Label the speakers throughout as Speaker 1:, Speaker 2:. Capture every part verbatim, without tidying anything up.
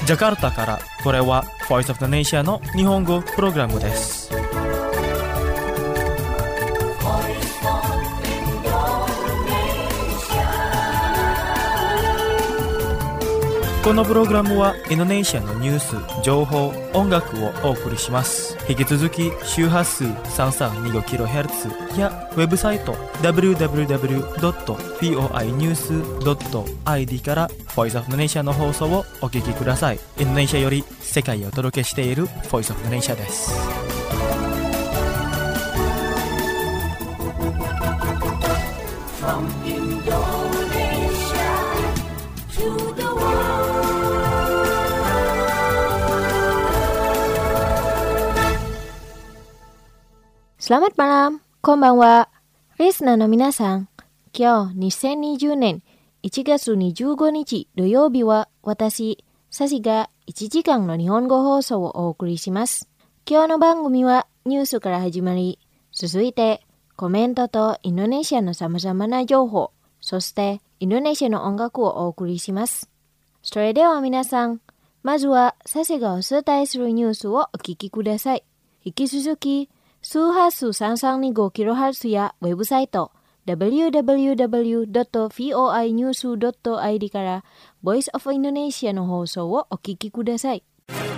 Speaker 1: ジャカルタから、これは Voice of the Nation の日本語プログラムです。このプログラムはインドネシアのニュース、情報、音楽をお送りします。引き続き周波数 さんさんにごキロヘルツ やウェブサイト ダブリューダブリューダブリュードットフォーニュースドットアイディー から Voice of the Nation の放送をお聞きください。インドネシアより世界をお届けしている Voice of the Nation です。From Indonesia to the
Speaker 2: Selamat malam, konbanwa. Listenerの皆さん、今日にせんにじゅうねんいちがつにじゅうごにち土曜日は私、サシがいちじかんの日本語放送をお送りします。今日の番組はニュースから始まり、続いてコメントとインドネシアの様々な情報、そしてインドネシアの音楽をお送りします。それでは皆さん、まずはサシがお伝えするニュースをお聞きください。引き続き、周波数 さんさんにごキロヘルツ やウェブサイト ダブリューダブリューダブリュードットフォーニュースドットアイディー から Voice of Indonesia の放送をお聞きください。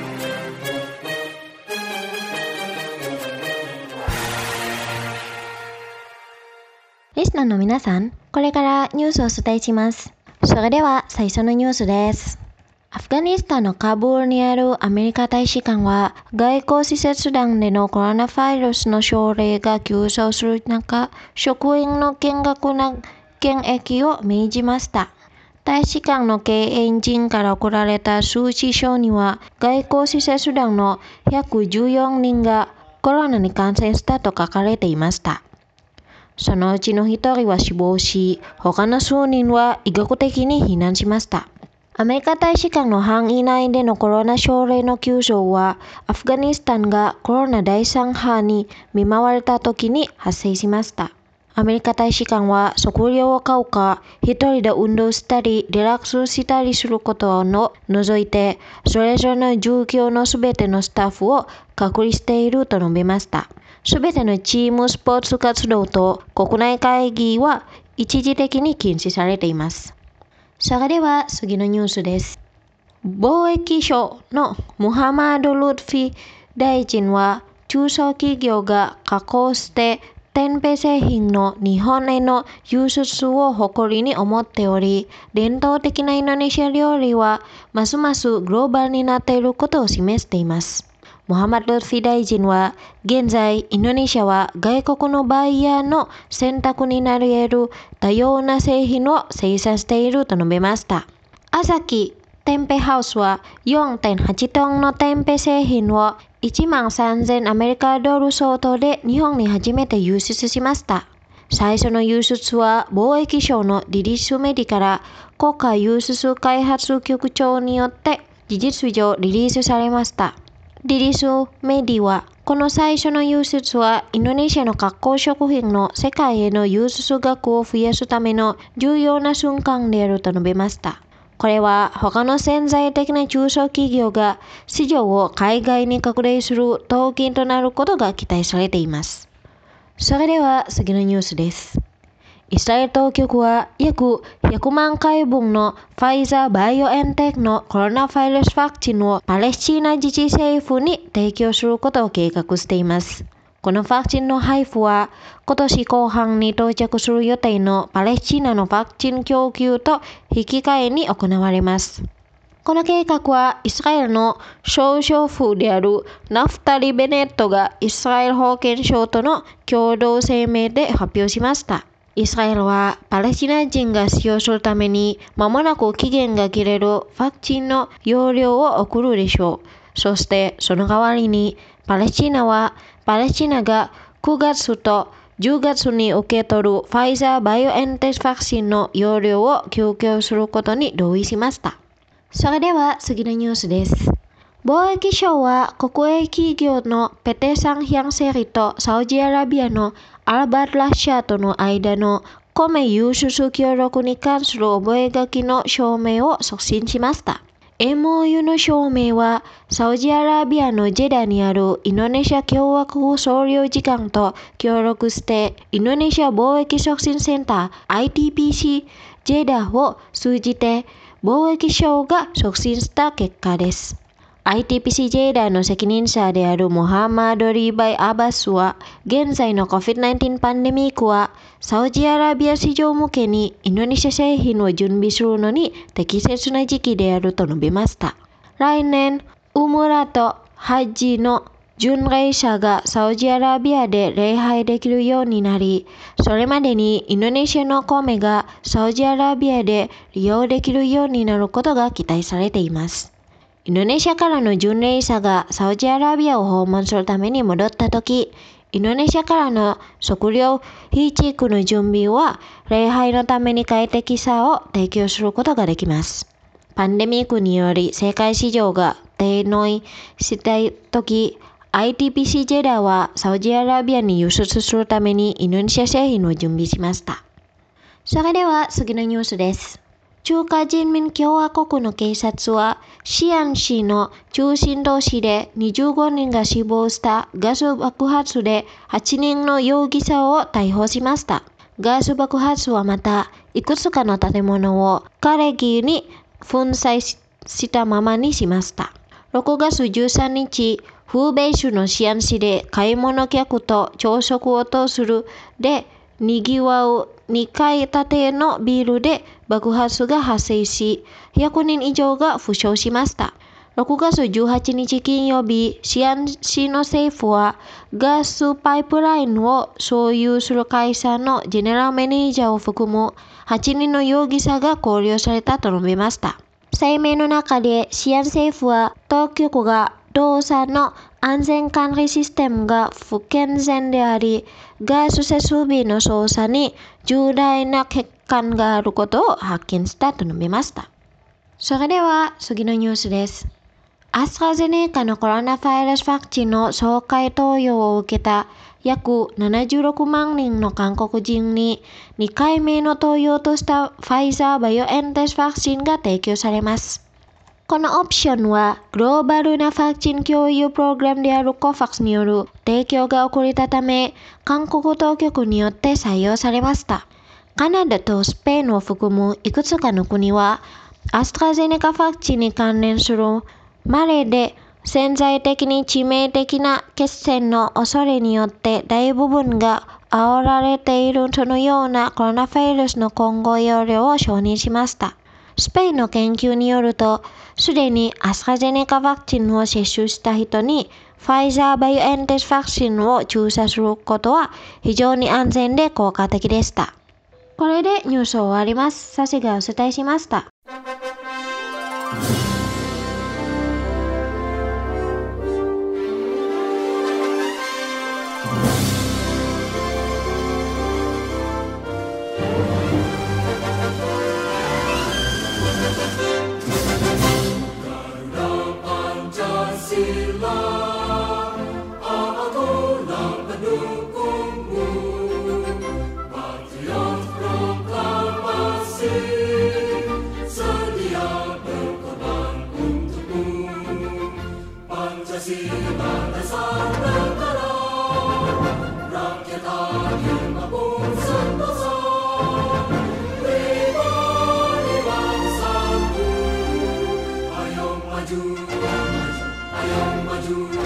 Speaker 2: リスナーの皆さん、これからニュースをお伝えします。それでは最初のニュースです。アフガニスタンのカブールにあるアメリカ大使館は外交使節団でのコロナウイルスの症例が急増する中、職員の厳格な検疫を命じました。大使館の経営陣から送られた通知書には、外交使節団のひゃくじゅうよにんがコロナに感染したと書かれていました。そのうちのひとりは死亡し、他の数人は医学的に避難しました。アメリカ大使館の範囲内でのコロナ症例の急増は、アフガニスタンがコロナだいさん波に見舞われた時に発生しました。アメリカ大使館は食料を買うか、一人で運動したり、リラックスしたりすることを除いて、それぞれの状況のすべてのスタッフを隔離していると述べました。すべてのチームスポーツ活動と国内会議は一時的に禁止されています。それでは次のニュースです。貿易省のムハマド・ルトフィ大臣は、中小企業が加工してテンペ製品の日本への輸出を誇りに思っており、伝統的なインドネシア料理はますますグローバルになっていることを示しています。ムハマド・ルトフィ大臣は、現在インドネシアは外国のバイヤーの選択になり得る多様な製品を生産していると述べました。アサキテンペハウスは よんてんはち トンのテンペ製品をいちまんさんぜんアメリカドル相当で日本に初めて輸出しました。最初の輸出は貿易省のリリースメディから国家輸出開発局長によって事実上リリースされました。リリースメディは、この最初の輸出はインドネシアの加工食品の世界への輸出額を増やすための重要な瞬間であると述べました。これは他の潜在的な中小企業が市場を海外に拡大する動機となることが期待されています。それでは次のニュースです。イスラエル当局は約ひゃくまんかいぶんのファイザー・バイオエンテックのコロナウイルスワクチンをパレスチナ自治政府に提供することを計画しています。このワクチンの配布は今年後半に到着する予定のパレスチナのワクチン供給と引き換えに行われます。この計画はイスラエルの首相府であるナフタリ・ベネットがイスラエル保健省との共同声明で発表しました。イスラエルはパレスチナ人が使用するために間もなく期限が切れるワクチンの容量を送るでしょう。そしてその代わりにパレスチナはパレスチナがくがつとじゅうがつに受け取るファイザー・バイオエンテックワクチンの容量を供給することに同意しました。それでは次のニュースです。貿易省は国営企業のペテサンヒャンセリとサウジアラビアのアルバッラッシャーとの間の米輸出協力に関する覚書の証明を促進しました。 エムオーユー の証明は、サウジアラビアのジェダにあるインドネシア共和国総領事館と協力して、インドネシア貿易促進センター アイティーピーシー ジェダを通じて、貿易商が促進した結果です。アイティーピーシー ジェダの責任者であるモハンマド・リーバイ・アバスは、現在の コビッドナインティーン パンデミックは、サウジアラビア市場向けにインドネシア製品を準備するのに適切な時期であると述べました。来年、ウムラとハッジの巡礼者がサウジアラビアで礼拝できるようになり、それまでにインドネシアの米がサウジアラビアで利用できるようになることが期待されています。インドネシアからの巡礼者がサウジアラビアを訪問するために戻ったとき、インドネシアからの食料非地区の準備は礼拝のために快適さを提供することができます。パンデミックにより世界市場が低迷したとき、アイティーピーシー ジェダはサウジアラビアに輸出するためにインドネシア製品を準備しました。それでは次のニュースです。中華人民共和国の警察は、シアン市の中心都市でにじゅうごにんが死亡したガス爆発ではちにんの容疑者を逮捕しました。ガス爆発はまた、いくつかの建物を瓦礫に粉砕したままにしました。ろくがつじゅうさんにち、フーベイ州のシアン市で買い物客と朝食をとするで賑わうにかい建てのビルで爆発が発生し、ひゃくにん以上が負傷しました。ろくがつじゅうはちにち金曜日、シアン市の政府はガスパイプラインを所有する会社のジェネラルマネージャーを含むはちにんの容疑者が拘留されたと述べました。声明の中でシアン政府は当局が動作の安全管理システムが不健全であり、ガス設備の操作に重大な欠陥があることを発見したと述べました。それでは次のニュースです。アストラゼネカのコロナウイルスワクチンの総会投与を受けた約ななじゅうろくまんにんの韓国人ににかいめの投与としたファイザーバイオエンテスワクチンが提供されます。このオプションはグローバルなワクチン共有プログラムであるコファックスによる提供が遅れたため、韓国当局によって採用されました。カナダとスペインを含むいくつかの国は、アストラゼネカワクチンに関連する稀で潜在的に致命的な血栓の恐れによって大部分が煽られているそのようなコロナウイルスの混合用量を承認しました。スペインの研究によると、すでにアストラゼネカワクチンを接種した人にファイザーバイオエンテスワクチンを注射することは非常に安全で効果的でした。これでニュースを終わります。サシがお伝えしました。
Speaker 3: Maju, maju, ayo maju.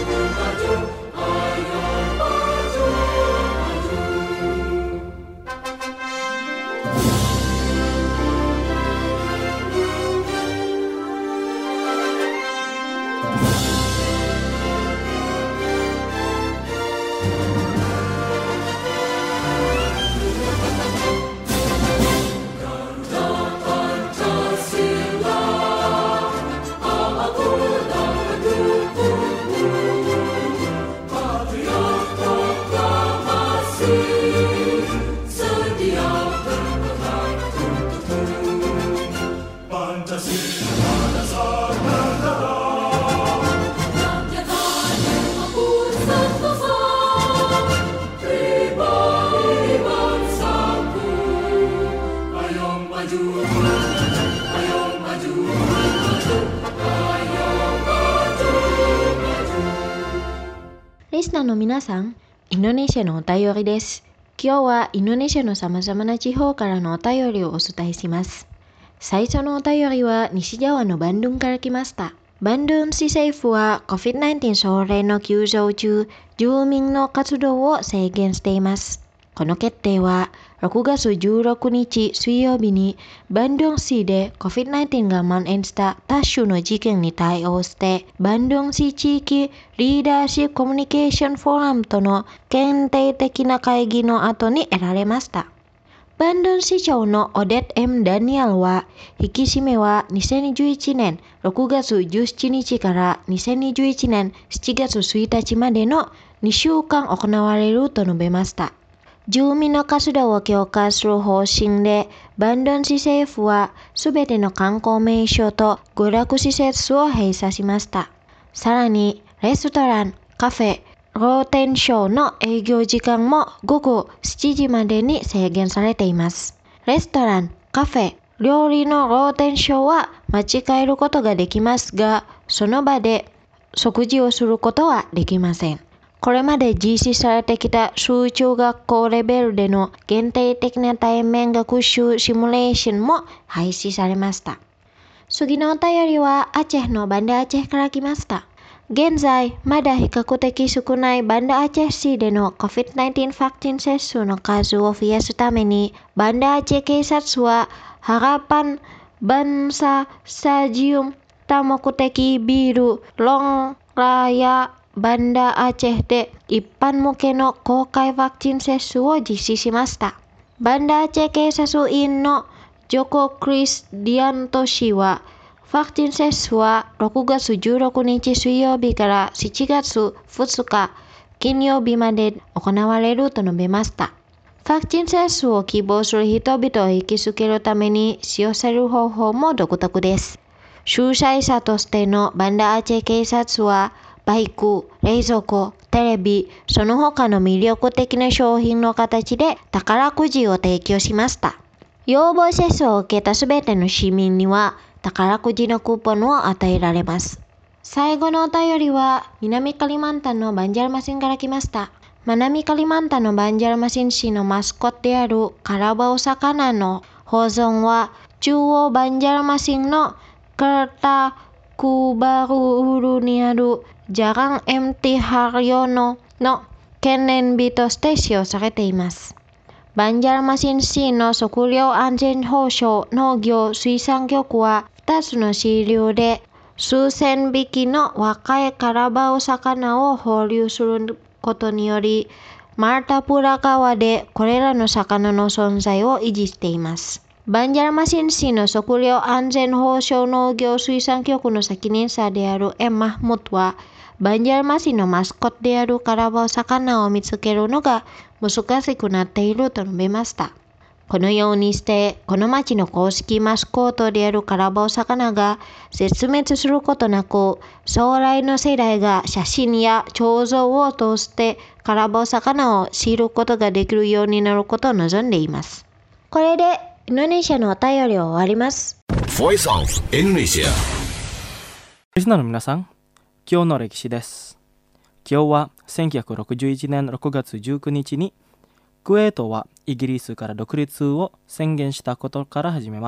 Speaker 2: ナーの皆さん、インドネシアのお便りです。今日はインドネシアのさまざまな地方からのお便りをお伝えします。最初のお便りは西側のバンドゥンから来ました。バンドゥン市政府は コビッドナインティーン 症例の急増中、住民の活動を制限しています。この決定はろくがつじゅうろくにち水曜日にバンドゥン市で コビッドナインティーン が蔓延した多種の事件に対応してバンドゥン市地域リーダーシップコミュニケーションフォーラムとの限定的な会議の後に得られました。バンドゥン市長のオデット エム ダニエルは、引き締めはにせんじゅういちねんろくがつじゅうしちにちからにせんにじゅういちねんしちがつついたちまでのにしゅうかん行われると述べました。住民の活動を強化する方針で、バンドゥン市政府はすべての観光名所と娯楽施設を閉鎖しました。さらに、レストラン、カフェ、ローテンションの営業時間もごごしちじまでに制限されています。レストラン、カフェ、料理のローテンションは間違えることができますが、その場で食事をすることはできません。これまで実施されてきた小中学校レベルでの限定的な対面学習シミュレーションも廃止されました。次のお便りはアチェのバンダアチェから来ました。現在、まだ比較的少ないバンダアチェ市での コビッドナインティーン ワクチン接種の数を増やすために、バンダアチェ警察はハラパンバンサスタジウム多目的ビルロンラヤバンダアチェで一般向けの公開ワクチン接種を実施しました。バンダアチェ警察員のジョコ・クリスディアント氏は、ワクチン接種はろくがつじゅうろくにち水曜日からしちがつふつか金曜日まで行われると述べました。ワクチン接種を希望する人々を引きつけるために使用される方法も独特です。主催者としてのバンダアチェ警察は、バイク、冷蔵庫、テレビ、その他の魅力的な商品の形で宝くじを提供しました。予防接種を受けたすべての市民には宝くじのクーポンを与えられます。最後のお便りは南カリマンタンのバンジャルマシンから来ました。南カリマンタンのバンジャルマシン市のマスコットであるカラバオ魚の保存は中央バンジャルマシンのカルタクバルウルにあるジャランエムティハリオノの懸念日として使用されています。バンジャルマシン市の食料安全保障農業水産局はふたつの支流で数千匹の若いカラバオ魚を放流することにより、マルタプラ川でこれらの魚の存在を維持しています。バンジャルマシン市の食料安全保障農業水産局の責任者であるエン・マフムトは、バンジャルマシンのマスコットであるカラバオ魚を見つけるのが難しくなっていると述べました。このようにして、この町の公式マスコットであるカラバオ魚が絶滅することなく、将来の世代が写真や彫像を通してカラバオ魚を知ることができるようになることを望んでいます。これでインドネシアのお便りを終わります。
Speaker 3: Voice of Indonesia。
Speaker 1: リスナーの皆さん、今日の歴史です。今日はせんきゅうひゃくろくじゅういちねんろくがつじゅうくにちにクウェートはイギリスから独立を宣言したことから始めます。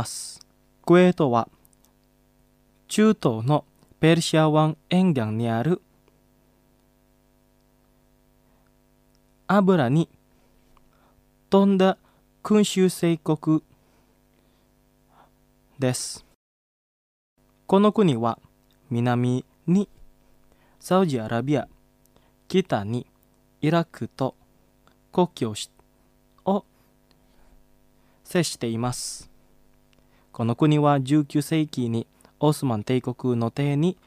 Speaker 1: クウェートは中東のペルシャ湾沿岸にある油に富んだ君主制国です。この国は南にサウジアラビア、北にイラクと国境を接しています。この国はじゅうきゅうせいきにオスマン帝国の手に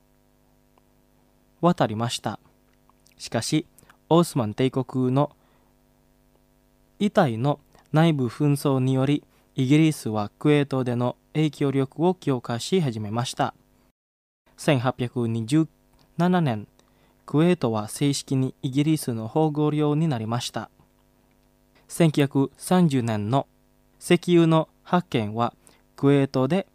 Speaker 1: 渡りました。しかし、オスマン帝国の遺体の内部紛争により、イギリスはクウェートでの影響力を強化し始めました。せんはっぴゃくにじゅうななねん、クウェートは正式にイギリスの保護領になりました。せんきゅうひゃくさんじゅうねんの石油の発見はクウェートで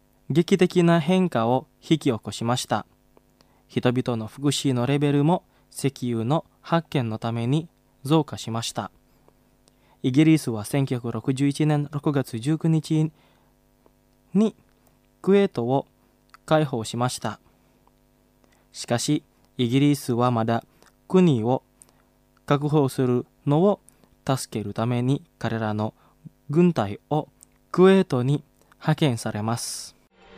Speaker 1: 劇的な変化を引き起こしました。人々の福祉のレベルも石油の発見のために増加しました。イギリスはせんきゅうひゃくろくじゅういちねんろくがつじゅうくにちにクウェートを解放しました。しかし、イギリスはまだ国を確保するのを助けるために彼らの軍隊をクウェートに派遣されます。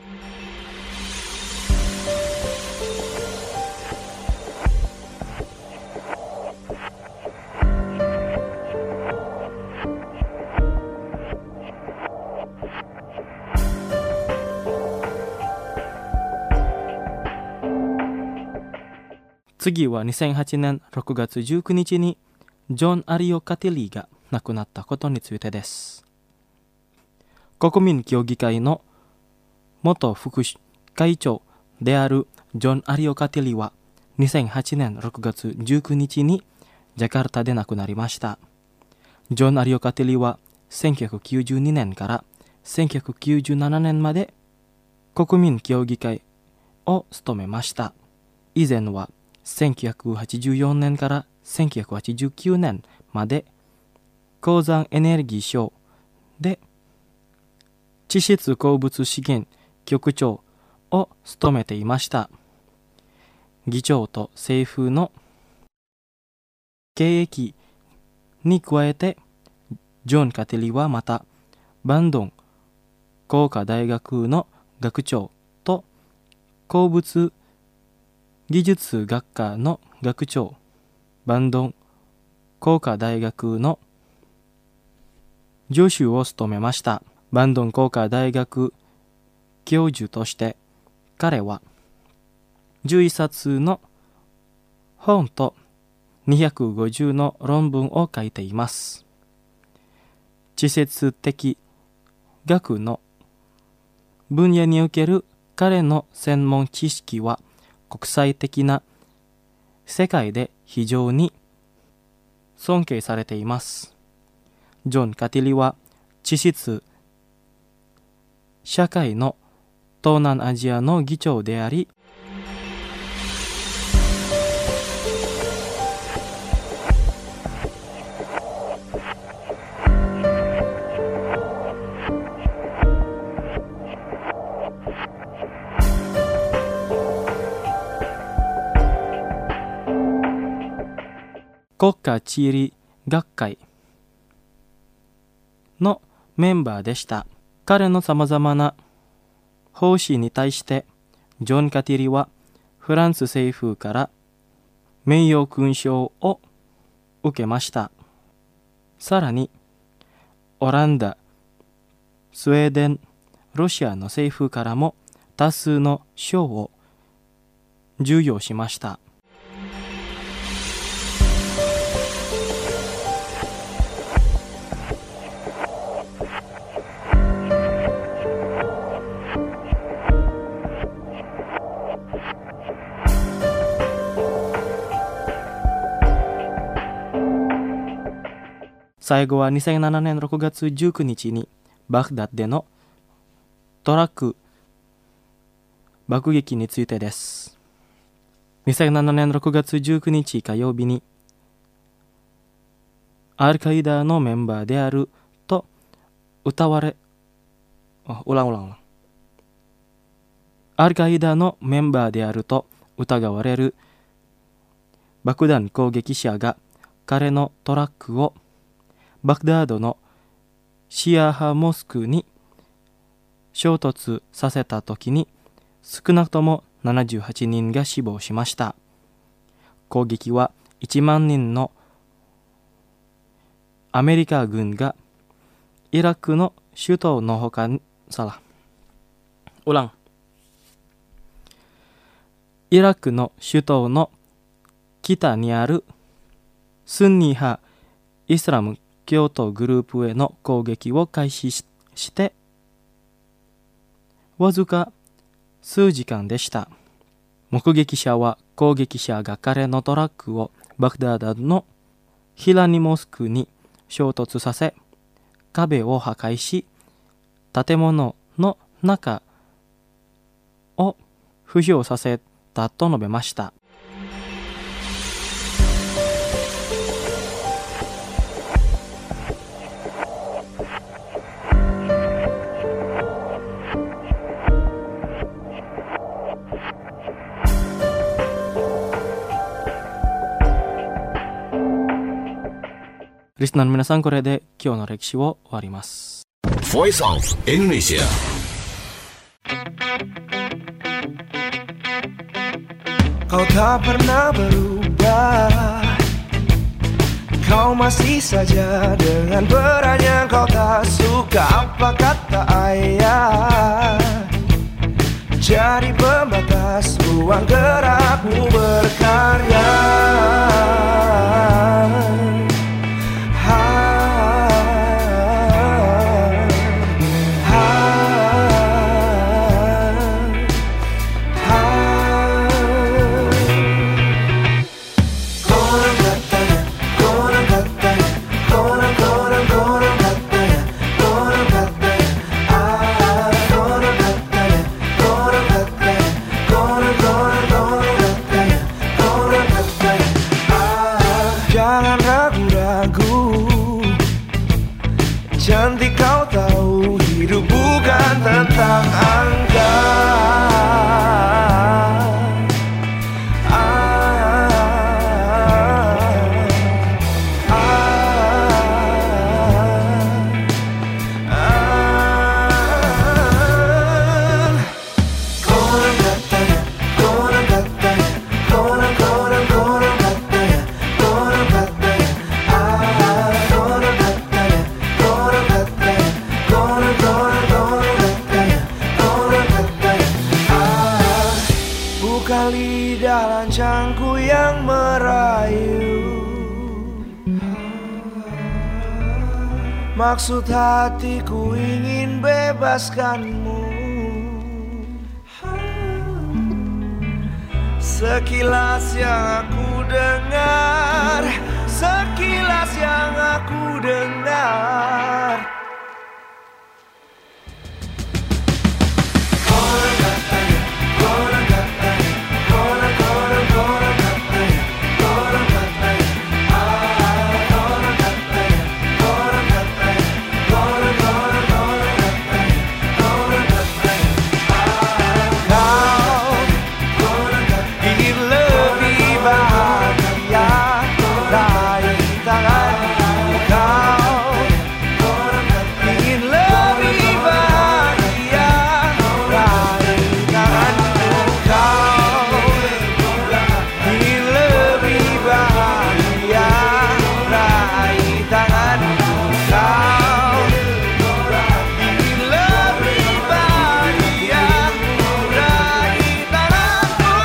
Speaker 1: 次はにせんはちねんろくがつじゅうくにちにジョン・アリオ・カティリーが亡くなったことについてです。国民協議会の元副会長であるジョン・アリオ・カティリーはにせんはちねんろくがつじゅうくにちにジャカルタで亡くなりました。ジョン・アリオ・カティリーはせんきゅうひゃくきゅうじゅうにねんからせんきゅうひゃくきゅうじゅうななねんまで国民協議会を務めました。以前はせんきゅうひゃくはちじゅうよねんからせんきゅうひゃくはちじゅうきゅうねんまで鉱山エネルギー省で地質鉱物資源局長を務めていました。議長と政府の経歴に加えて、ジョン・カティリーはまたバンドン工科大学の学長と鉱物技術学科の学長、バンドン工科大学の助手を務めました。バンドン工科大学教授として彼はじゅういっさつの本とにひゃくごじゅうの論文を書いています。地質的学の分野における彼の専門知識は国際的な世界で非常に尊敬されています。ジョン・カティリは地質社会の東南アジアの議長であり、国家地理学会のメンバーでした。彼のさまざまな奉仕に対してジョン・カティリはフランス政府から名誉勲章を受けました。さらにオランダ、スウェーデン、ロシアの政府からも多数の賞を授与しました。最後はにせんななねんろくがつじゅうくにちにバグダッドでのトラック爆撃についてです。にせんななねんろくがつじゅうくにち火曜日にアルカイダのメンバーであると歌われ、あ、うらんうらん。アルカイダのメンバーであると疑われる爆弾攻撃者が彼のトラックをバグダードのシア派モスクに衝突させたときに少なくともななじゅうはちにんが死亡しました。攻撃はいちまんにんのアメリカ軍がイラクの首都のほかにさらウランイラクの首都の北にあるスンニ派イスラム教徒グループへの攻撃を開始ししてわずか数時間でした。目撃者は攻撃者が彼のトラックをバグダードのヒラニモスクに衝突させ壁を破壊し建物の中を浮上させたと述べました。 リスナーの皆さん、これで今日の歴史を終わります。
Speaker 3: Voice of Indonesia.
Speaker 4: Kau tak pernah berubah, kau masih saja dengan perannya. Kau tak suka apa kata ayah, jadi pembatas ruang gerakmu berkarya. Jangan ragu-ragu, cantik kau tahu, hidup bukan tentang angka. ah, ah, ah. Konon katanya, konon katanya, konon konon konon katanya, konon katanya, ah, konon katanya, konon katanya, konon konon konon katanya, konon katanya, ah. Bukan lidah lancangku yang merayu, maksud hatiku ingin bebaskanmu. Sekilas yang aku dengar, sekilas yang aku dengar, konon katanya, konon katanya, konon konon konon katanya, konon katanya, ah, konon katanya, konon katanya, konon konon konon katanya, konon katanya, ah. Kau ingin lebih bahagia, raih tanganku. Kau ingin lebih bahagia, raih tanganku. Kau ingin lebih bahagia, raih tanganku. Kau ingin lebih bahagia, raih tanganku.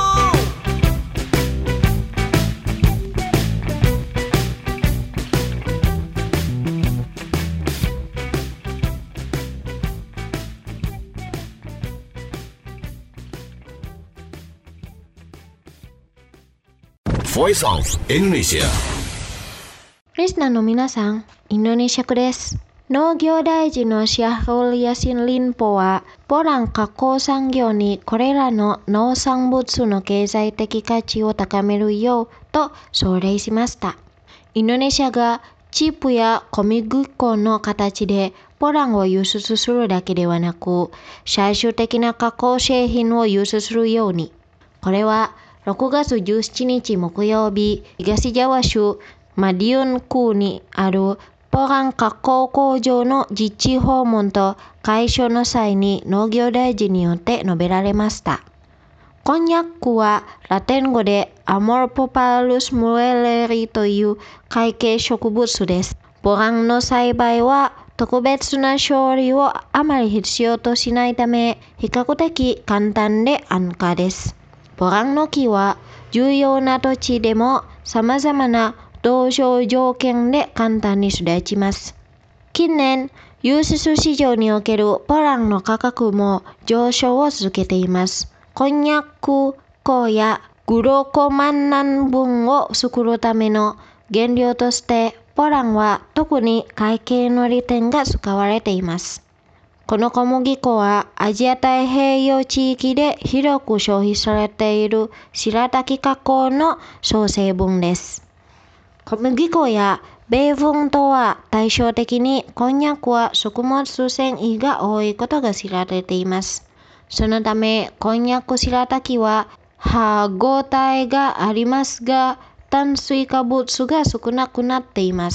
Speaker 3: Voice of Indonesia.
Speaker 2: リスナーの皆さん、インドネシアです。農業大臣のシャフル・ヤシン・リンポは、ポラン加工産業にこれらの農産物の経済的価値を高めるようと奨励しました。インドネシアがチップや小麦粉の形でポランを輸出するだけではなく、最終的な加工製品を輸出するように。これはろくがつじゅうしちにち木曜日、東ジャワ州マディオン区にあるポラン加工工場の実地訪問と開所の際に農業大臣によって述べられました。こんにゃくはラテン語でアモルポパルスムエレリという海茎植物です。ポランの栽培は特別な処理をあまり必要としないため、比較的簡単で安価です。ポランの木は重要な土地でも様々な土壌条件で簡単に育ちます。近年、輸出市場におけるポランの価格も上昇を続けています。こんにゃく粉やグロコマンナン分を作るための原料としてポランは特に海茎の利点が使われています。この小麦粉はアジア太平洋地域で広く消費されている白滝加工の総成分です。小麦粉や米粉とは対照的にこんにゃくは食物繊維が多いことが知られています。そのためこんにゃく白滝は歯ごたえがありますが炭水化物が少なくなっています。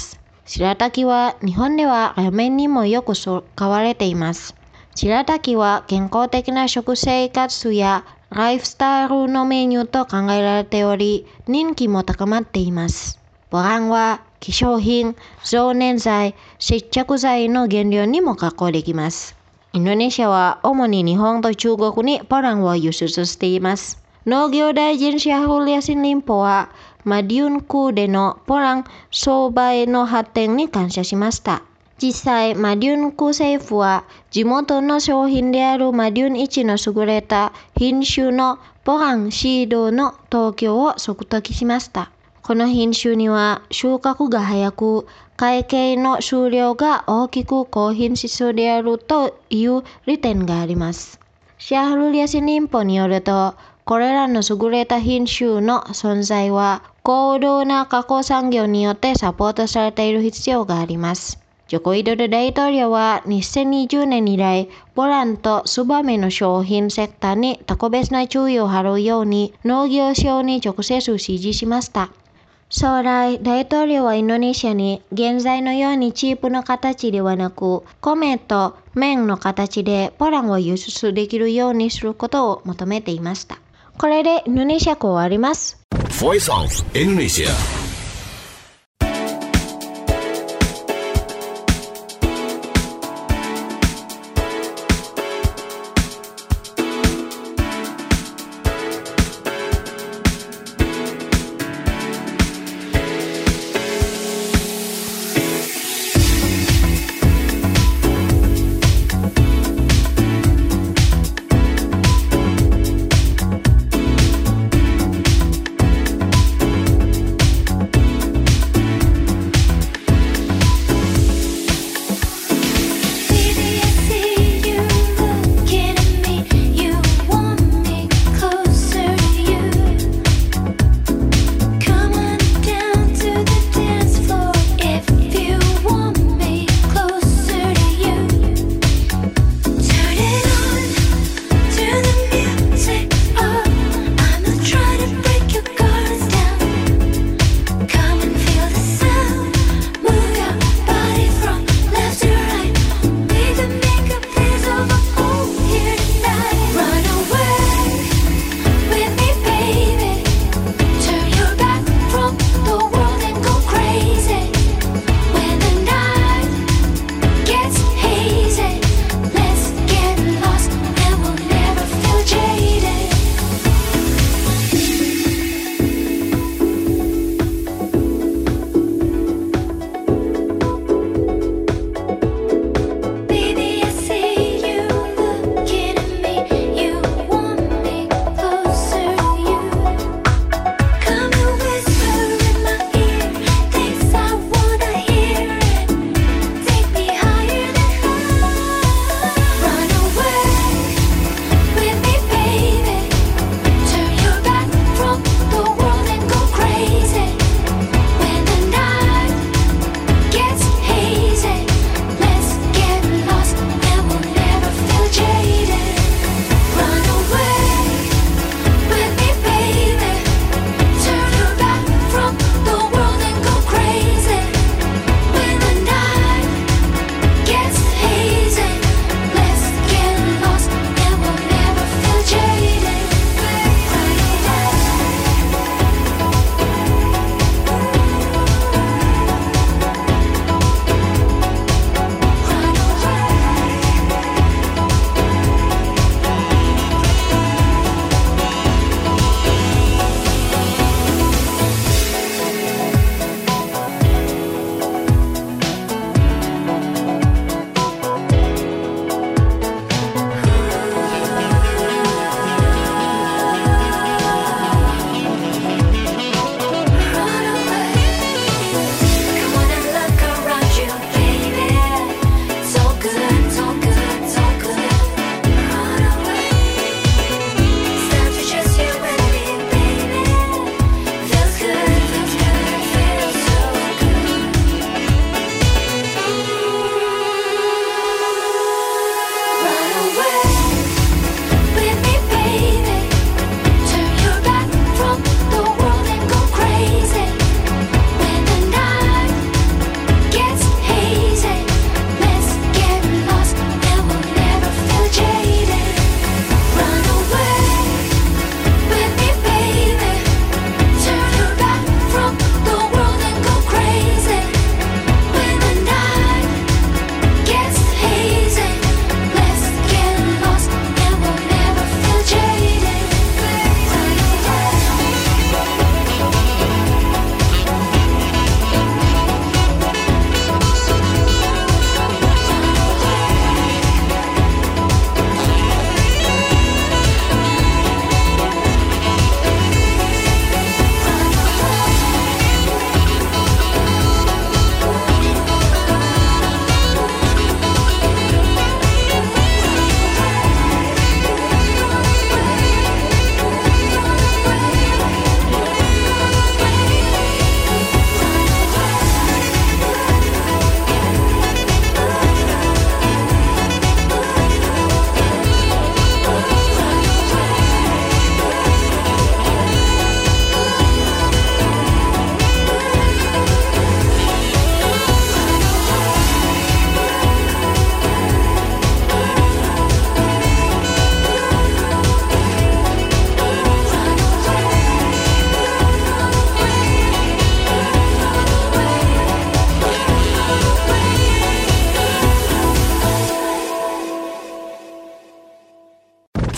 Speaker 2: 白滝は日本ではラーメンにもよく使われています。白滝は健康的な食生活やライフスタイルのメニューと考えられており、人気も高まっています。ポランは化粧品、増粘剤、接着剤の原料にも加工できます。インドネシアは主に日本と中国にポランを輸出しています。農業大臣シャフル・ヤシン・リンポはマディウン区でのポラン商売の発展に感謝しました。実際、マディウン区政府は地元の商品であるマディウンいちの優れた品種のポランシードの特許を取得しました。この品種には収穫が早く、会計の数量が大きく高品質であるという利点があります。シャフル・ヤシン・リンポによると、これらの優れた品種の存在は高度な加工産業によってサポートされている必要があります。ジョコ・ウィドド大統領はにせんにじゅうねん以来、ポランとツバメの商品セクターに特別な注意を払うように農業省に直接指示しました。将来、大統領はインドネシアに現在のようにチップの形ではなく、米と麺の形でポランを輸出できるようにすることを求めていました。これでインドネシア語終わります。
Speaker 3: Voice of Indonesia.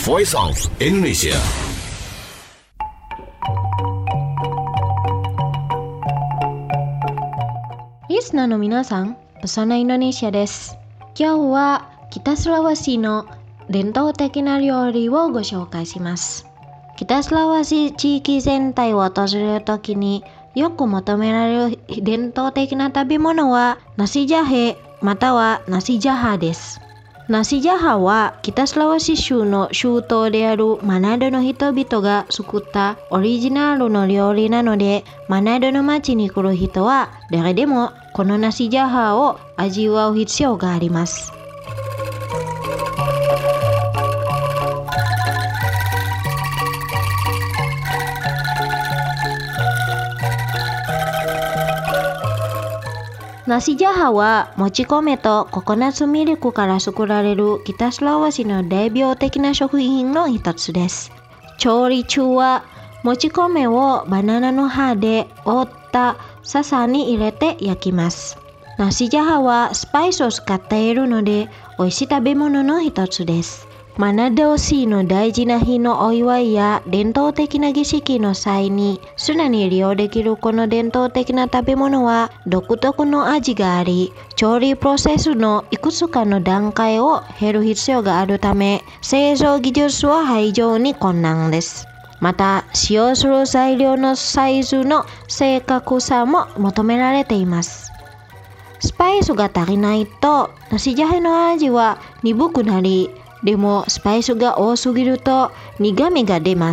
Speaker 3: Voice of Indonesia.
Speaker 2: Listener の皆さん、ペソナインドネシアです。今日は北スラワシの伝統的な料理をご紹介します。北スラワシ地域全体を訪れるときによく求められる伝統的な食べ物はナシジャヘまたはナシジャハです。ナシジャハは北スラワシ州の州都であるマナドの人々が作ったオリジナルの料理なので、マナドの町に来る人は誰でもこのナシジャハを味わう必要があります。ナシジャハはもち米とココナッツミルクから作られる北スラワシの代表的な食品の一つです。調理中はもち米をバナナの葉で覆った笹に入れて焼きます。ナシジャハはスパイスを使っているので美味しい食べ物の一つです。マナド市の大事な日のお祝いや伝統的な儀式の際にすぐに利用できるこの伝統的な食べ物は独特の味があり、調理プロセスのいくつかの段階を経る必要があるため、製造技術は非常に困難です。また、使用する材料のサイズの正確さも求められています。スパイスが足りないと、ナシジャヘの味は鈍くなり、でもスパイスが多すぎると苦みが出ます。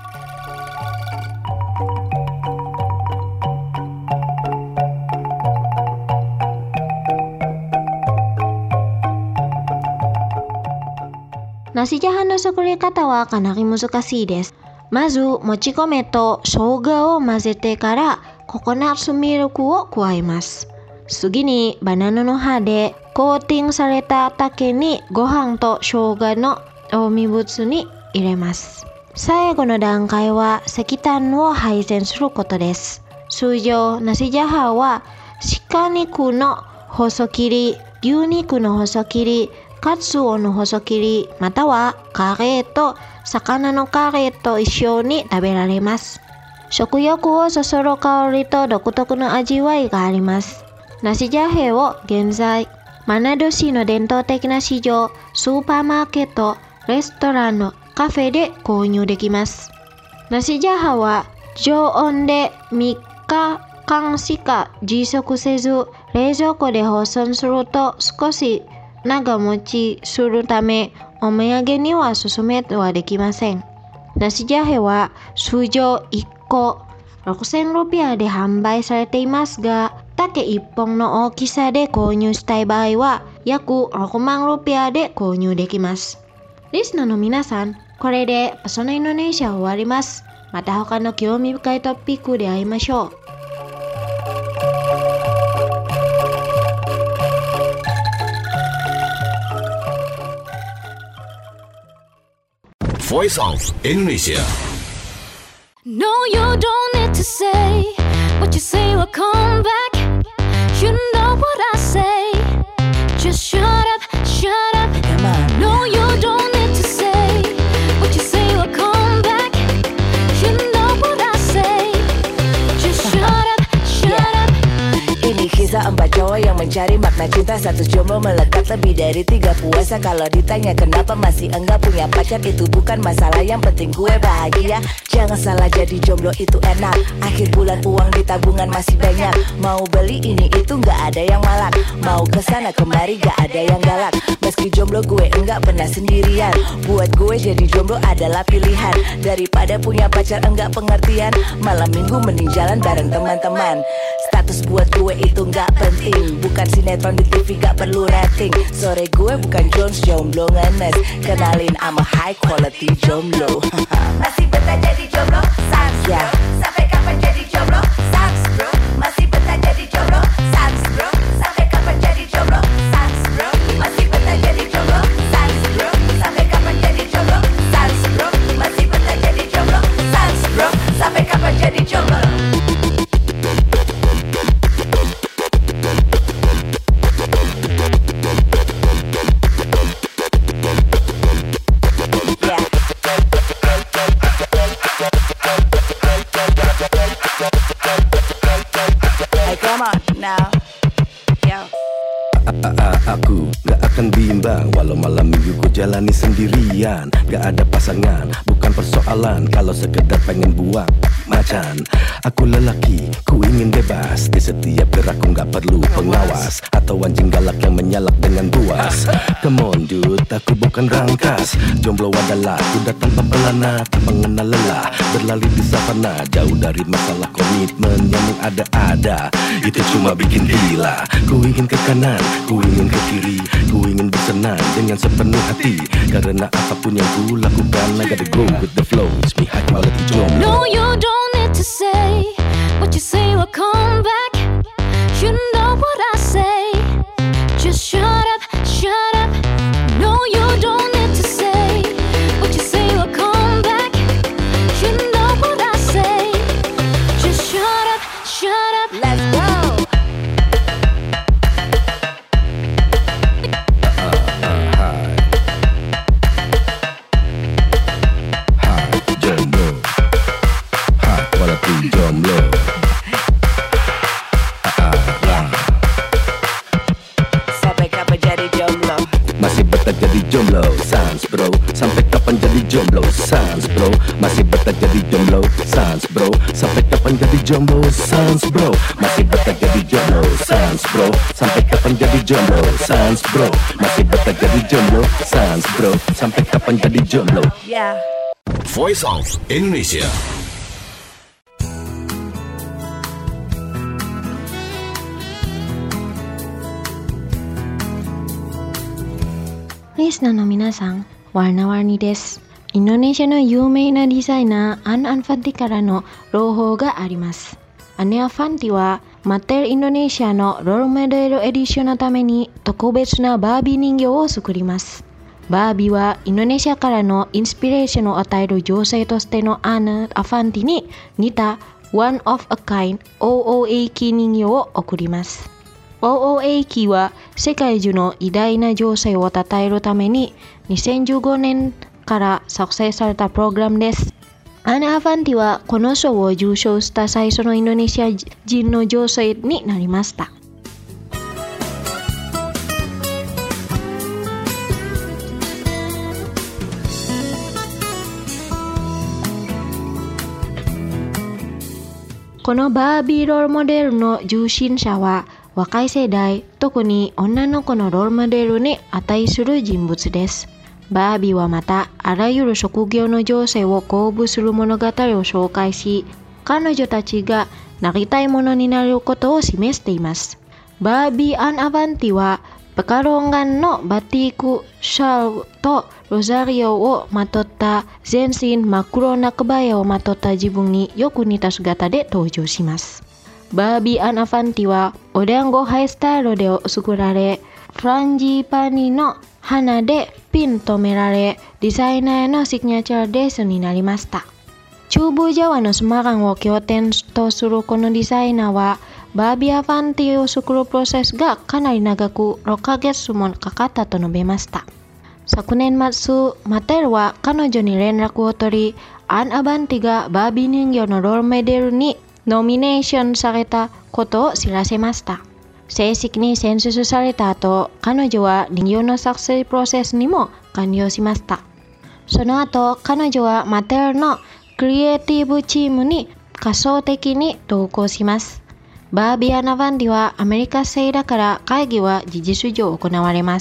Speaker 2: ナシジャハの作り方はかなり難しいです。まず、もち米と生姜を混ぜてからココナッツミルクを加えます。次にバナナの葉でコーティングされた竹にご飯と生姜の実物に入れます。最後の段階は石炭を配膳することです。通常、ナシジャハは鹿肉の細切り、牛肉の細切り、カツオの細切り、またはカレーと魚のカレーと一緒に食べられます。食欲をそそる香りと独特の味わいがあります。ナシジャヘを現在、マナド市の伝統的な市場、スーパーマーケット、レストラン、カフェで購入できます。ナシジャハは常温でみっかかんしか持続せず、冷蔵庫で保存すると少し長持ちするため、お土産には勧めはできません。ナシジャヘは通常いっころくせんルピアで販売されていますが、竹いっぽんの大きさで購入したい場合は約ろくまんルピアで購入できます。リスナーの皆さん、これでペソナインドネシア終わります。また他の興味深いトピックで会いましょう。
Speaker 3: Voice of Indonesia.
Speaker 5: No, you don't need to say what you say will come back. You know what I say. Just shut up, shut up. Come on. No, you don't need to say what you say will come back. You know what I say. Just shut up, shut up.
Speaker 6: Ini kisah empat cowok yang mencari makna cinta. Satu jomblo melekat lebih dari tiga puasa. Kalau ditanya kenapa masih enggak punya pacar, itu bukan masalah, yang penting gue bahagia. Jangan salah, jadi jomblo itu enak. Akhir bulan uang di tabungan masih banyak. Mau beli ini itu gak ada yang malak. Mau kesana kemari gak ada yang galak. Meski jomblo gue enggak pernah sendirian. Buat gue jadi jomblo adalah pilihan. Daripada punya pacar enggak pengertian, malam minggu mending jalan bareng teman-teman. Status buat gue itu gak penting. Bukan sinetron di T V gak perlu rating. Sore gue bukan Jones, jomblo ngenes. Kenalin I'm a high quality jomblo. Masih betah jadi jomblo, sans bro. Sampai kapan jadi jomblo, sans bro. Masih betah jadi jomblo, sans bro. Sampai kapan jadi jomblo, sans bro. Masih betah jadi jomblo, sans bro. Sampai kapan jadi jomblo, sans bro. Masih betah jadi jomblo, sans bro. Sampai kapan jadi jomblo. Yeah.
Speaker 7: takkan bimbang walau malam minggu ku jalani sendirian. Gak ada pasangan, bukan persoalan kalau sekedar pengen buang macan. Aku lelaki, ku ingin bebas. Di setiap gerakku gak perlu pengawas atau anjing galak yang menyalak dengan buas. Come on dude, aku bukan rangkas. Jomblo adalah kuda tanpa pelana, tak mengenal lelah, berlari di savana, jauh dari masalah komitmen yang ada-ada. Itu cuma bikin gila. Ku ingin ke kanan, ku ingin ke kiri, ku ingin bersenang dengan sepenuh hati. Karena apapun yang ku lakukan, I gotta go with the flow. It's me high quality jomblo.
Speaker 5: No, you don't need to say what you say will come back. You know what I say. Just shut up, shut up. No, you don't need to say what you say will come back. You know what I say. Just shut up, shut up.
Speaker 6: Let's go.
Speaker 7: Jomblo.
Speaker 6: Sampai kapan jadi jomblo?
Speaker 7: Masih betah jadi jomblo, sans bro. Sampai kapan jadi jomblo, sans bro. Masih betah jadi jomblo, sans bro. Sampai kapan jadi jomblo, sans bro. Masih betah jadi jomblo, sans bro. Sampai kapan jadi jomblo, sans bro. Masih betah jadi jomblo, sans bro. Sampai kapan jadi jomblo.
Speaker 6: Yeah.
Speaker 3: Voice of Indonesia.
Speaker 2: リスナーの皆さん、ワーナワーニです。インドネシアの有名なデザイナーアン・アンファンティからの朗報があります。アネ・アンファンティはマテルインドネシアのロールモデルエディションのために特別なバービー人形を作ります。バービーはインドネシアからのインスピレーションを与える女性としてのアン・アンファンティに似た One of a Kind オーオーエー キー人形を贈ります。オーオーエー キーは世界中の偉大な女性を称えるためににせんじゅうごねんから作成されたプログラムです。アン・アンファンティはこの賞を受賞した最初のインドネシア人の女性になりました。このバービーロールモデルの受信者は若い世代、特に女の子のロールモデルに値する人物です。バービーはまた、あらゆる職業の女性を鼓舞する物語を紹介し、彼女たちがなりたいものになることを示しています。バービー・アン・アバンティは、ペカロンガンのバティーク・シャルとロザリオをまとった全身真っ黒なカバヤをまとった自分によく似た姿で登場します。バービー・アン・アファンティはお団子ハイスタイルで作られ、フランジーパニの花でピン留められ、デザイナーのシグネチャーレースになりました。中部ジャワのスマランを拠点とするこのデザイナーは、バービー・アファンティを作るプロセスがかなり長くろっかげつもかかったと述べました。昨年末、マテルは彼女に連絡を取り、アン・アバンティがバービー人形のロールモデルにノミネーションされたことを知らせました。正式に選出された後、彼女は人形の作成プロセスにも関与しました。その後、彼女はマテルのクリエイティブチームに仮想的に同行します。バービー・アン・アバンティはアメリカ製だから会議は事実上行われます。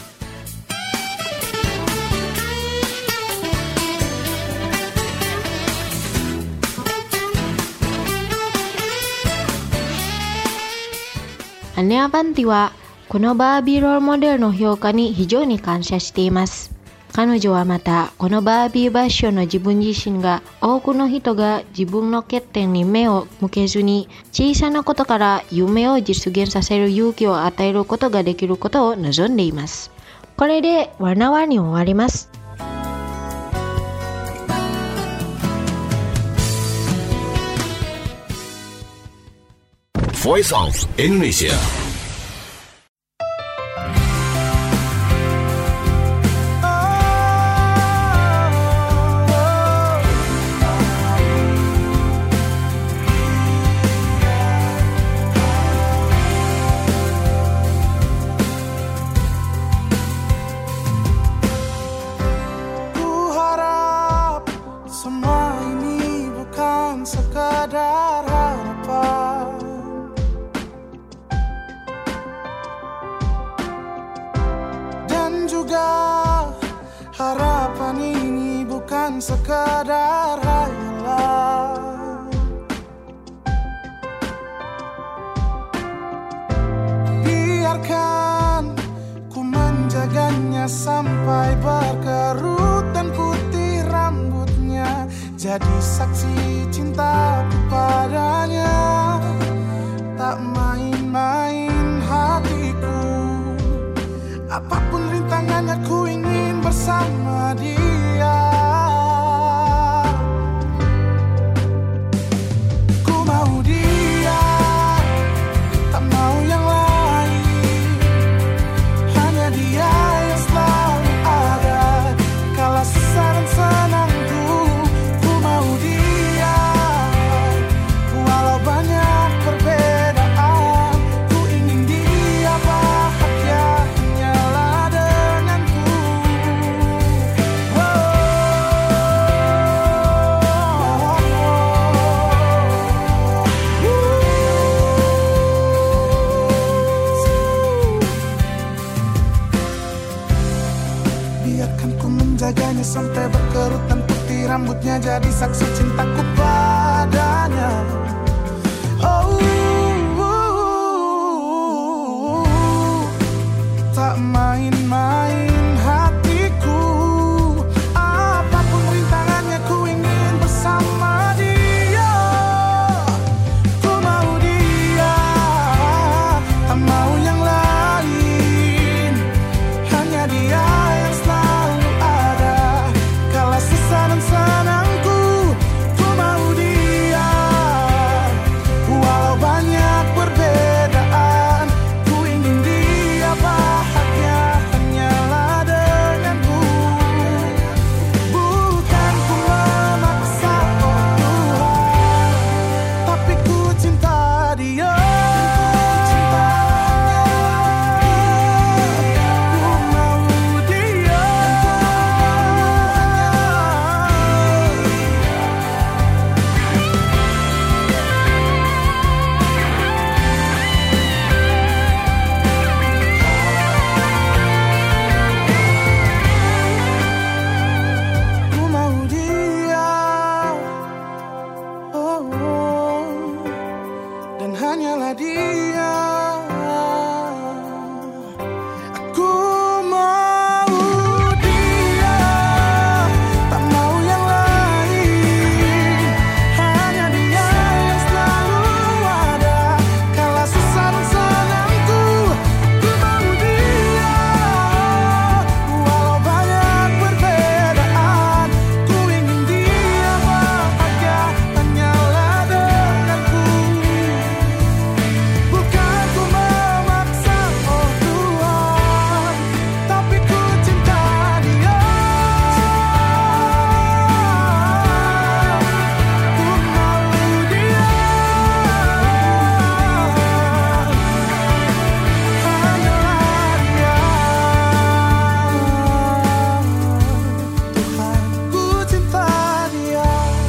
Speaker 2: アン・アバンティはこのバービーロールモデルの評価に非常に感謝しています。彼女はまたこのバービーバッションの自分自身が多くの人が自分の欠点に目を向けずに小さなことから夢を実現させる勇気を与えることができることを望んでいます。これでワナワに終わります。
Speaker 3: Voice of Indonesia.
Speaker 4: juga harapan ini bukan sekadar hayalan. Biarkan ku menjaganya sampai berkerut dan putih rambutnya, jadi saksi cintaku padanya. Tak main-main hatiku, apapun rintangannya ku ingin bersama dia. Ku mau dia, tak mau yang lain. Hanya dia yang selalu ada kala susah dan senangku. Ku mau dia, walau banyak perbedaan. Ku ingin dia bahagia hanyalah denganku. Biarkan ku menjaganya sampai berkerut dan putih rambutnya, jadi saksi cintaku padanya. Oh, tak main-main hatiku, apapun rintangannya ku ingin bersama dia. Ku mau dia, tak mau yang lain. Hanya dia yang selalu ada kala susah dan senangku. Ku mau dia, walau banyak perbedaan. Ku ingin dia bahagia hanyalah denganku. Bukan ku memaksa, oh Tuhan, tapi ku cinta dia. Ku mau dia. Ku mau dia, oh, oh, dan hanyalah dia. Aku mau dia, tak mau yang lain. Hanya dia yang selalu ada kala susah dan senangku. Ku mau dia, walau banyak perbedaan. Ku ingin dia bahagia hanyalah denganku. Bukan ku memaksa, oh Tuhan, tapi ku cinta dia. Ku mau dia, hanyalah dia. Tuhan, ku cinta dia.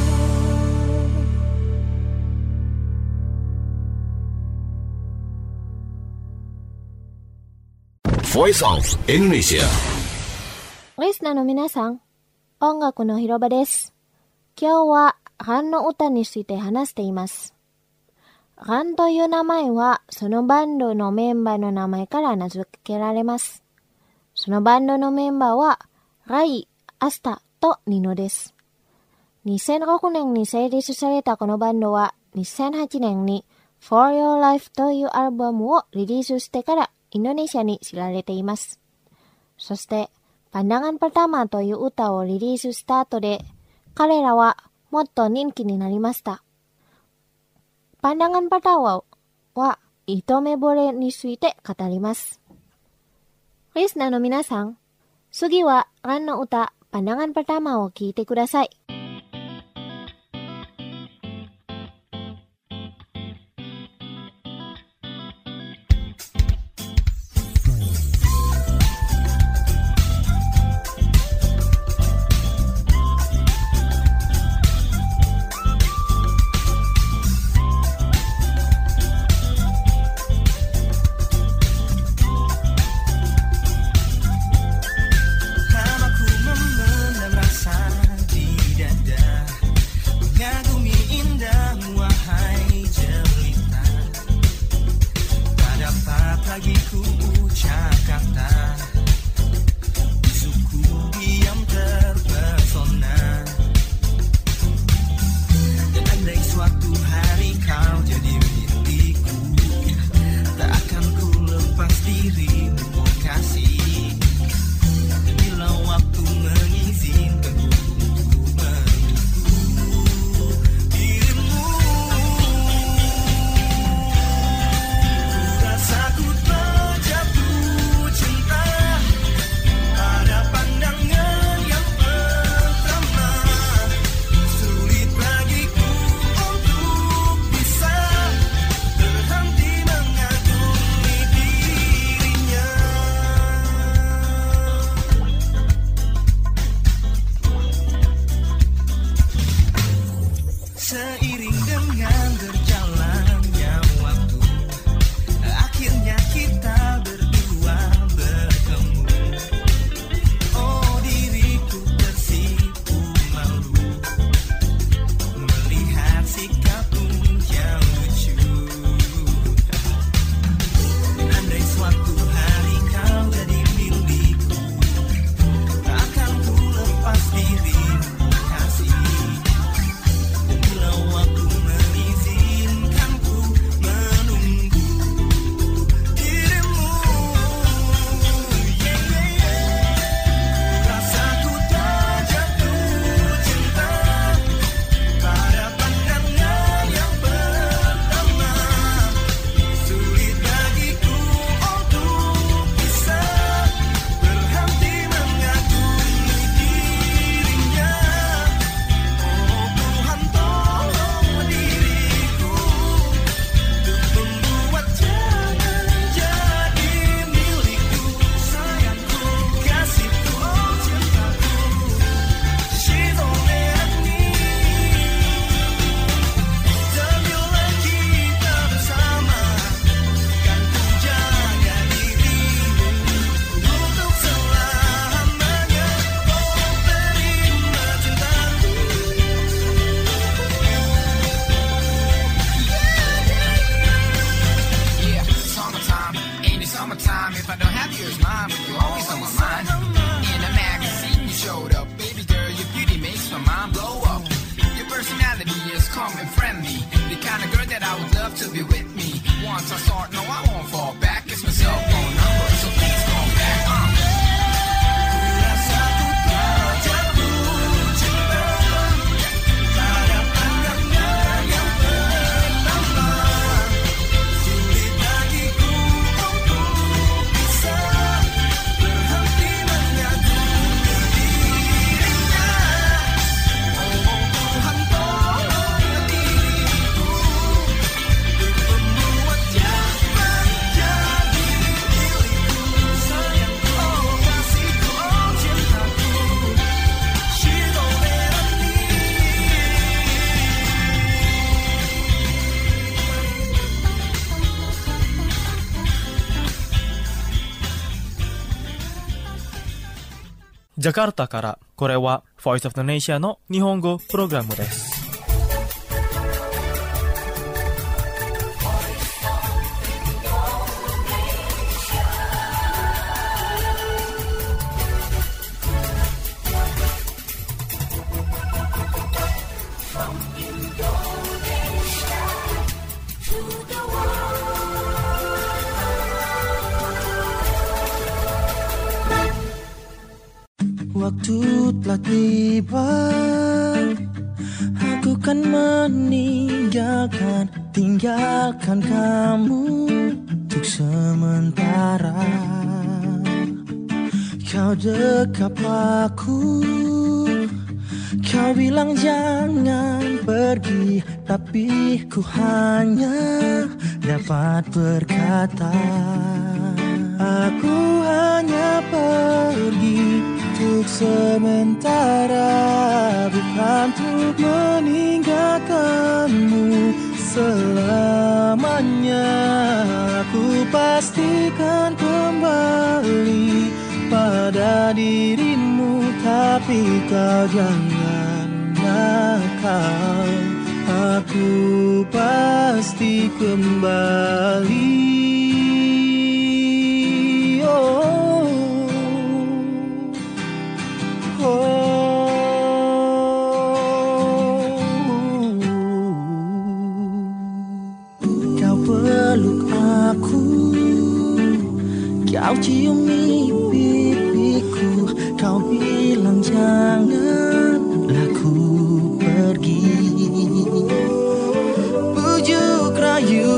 Speaker 3: Voice of Indonesia.
Speaker 2: リスナーの皆さん、音楽の広場です。今日はガンの歌について話しています。ガンという名前はそのバンドのメンバーの名前から名付けられます。そのバンドのメンバーはライ、アスタとニノです。にせんろくねんに成立されたこのバンドはにせんはちねんに For Your Life というアルバムをリリースしてからインドネシアに知られています。そして、Pandangan Pertama という歌をリリースした後で、彼らはもっと人気になりました。Pandangan Pertama は一目惚れについて語ります。リスナーの皆さん、次はガンの歌、Pandangan Pertama を聴いてください。
Speaker 8: if I don't have you as mine, but you're always on my mind. In a magazine you showed up, baby girl, your beauty makes my mind blow up. Your personality is calm and friendly, the kind of girl that I would love to be with me. Once I start, no I won't fall back. It's my cell phone number, so please call back. uh.
Speaker 1: ジャカルタから、これは Voice of the Nation の日本語プログラムです。
Speaker 9: Waktu telah tiba, aku kan meninggalkan, tinggalkan kamu untuk sementara. Kau dekap aku, kau bilang jangan pergi, tapi ku hanya dapat berkata, aku hanya pergi untuk sementara, bukan untuk meninggalkanmu selamanya. Aku pastikan kembali pada dirimu, tapi kau jangan nakal. Aku pasti kembali. Oh. Kau ciumi pipiku, kau bilang janganlah ku pergi. Bujuk rayu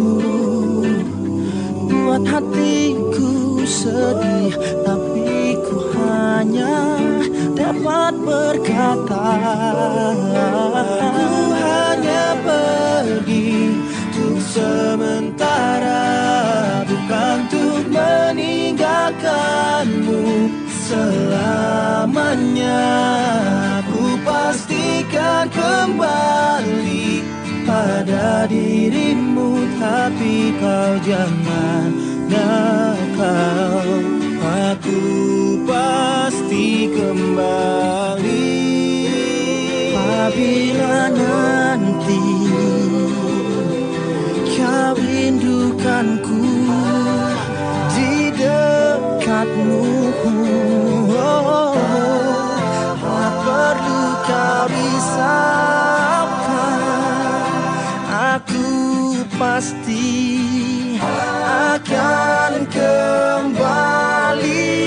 Speaker 9: buat hatiku sedih, tapi ku hanya dapat berkata, aku hanya pergi untuk sementara, bukan untuk meninggalkanmu selamanya. Aku pastikan kembali pada dirimu, tapi kau jangan nakal. Aku pasti kembali apabila nanti kau rindukanku di dekatmu. Oh, tak perlu kau risaukan, aku pasti akan kembali.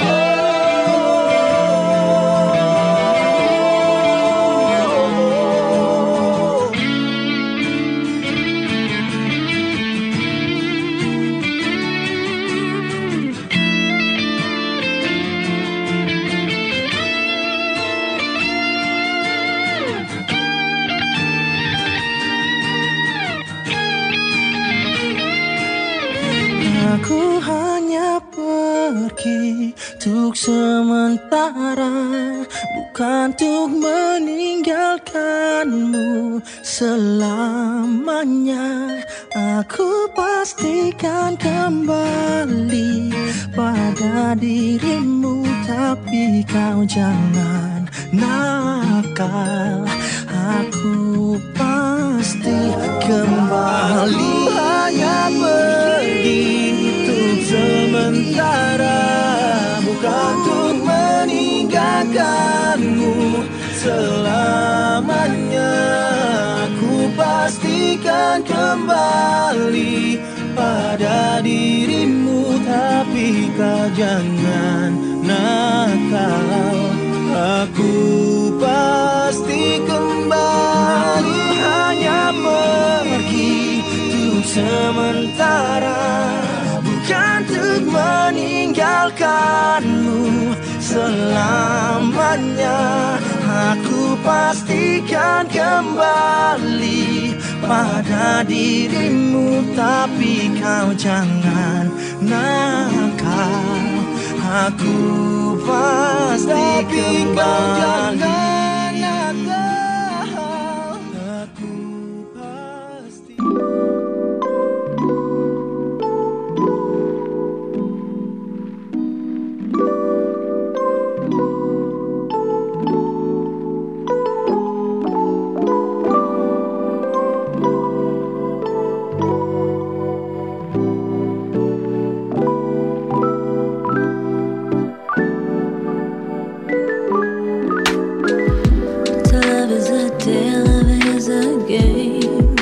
Speaker 9: Aku hanya pergi untuk sementara, bukan untuk meninggalkanmu selamanya. Aku pastikan kembali pada dirimu, tapi kau jangan nakal. Aku pasti kembali. Hanya pergi untuk sementara, selamanya. Ku pastikan kembali pada dirimu, tapi kau jangan nakal. Aku pasti kembali, hanya pergi untuk sementara, bukan untuk meninggalkanmu selamanya. Aku pastikan kembali pada dirimu, tapi kau jangan nakal. Aku pasti kembali. Aku pasti.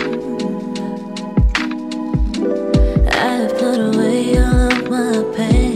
Speaker 10: I've put away all of my pain.